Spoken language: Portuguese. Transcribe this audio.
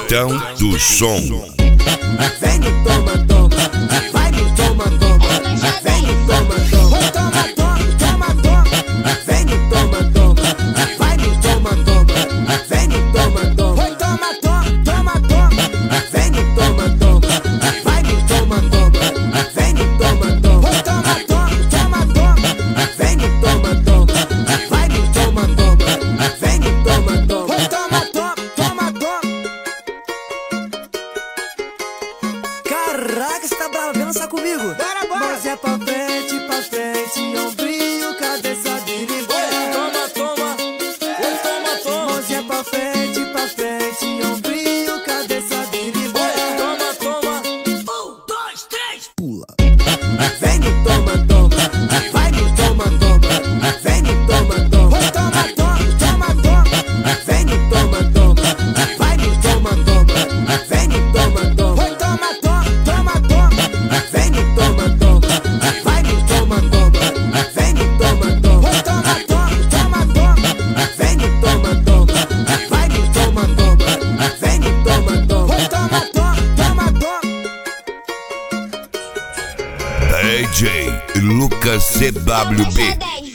Capitão do Som. Vem no toma, toma, vai no toma, toma, vem no toma, toma, toma, toma, toma, vem no toma, toma, vai no toma, toma, vem no toma, toma, toma, toma, toma, vem no toma, toma, vai no toma, toma, vem no toma, toma, toma, toma, toma, vem no toma, toma, vai no toma, toma, vem no toma, toma, toma, toma, toma. Caraca, você tá bravo, vem dançar comigo. Bora, bora. Mãozinha pra frente, ombrinho, cabeça dirigida. Toma, toma, toma, toma. Mãozinha pra frente, ombrinho, cabeça dirigida. Toma, toma. 1, 2, 3, pula. Vem no toma, toma, vai no toma, toma, vem no toma, toma, toma, toma, toma, vem no toma, toma, vai no toma, toma, vem no toma, toma, toma, toma, toma, vem no toma, toma, vai no toma, toma, vem no toma, toma, toma, toma, toma, vem no toma, toma, vai no toma, toma, vem no toma, toma, toma, toma, toma. DJ Lucas CWB.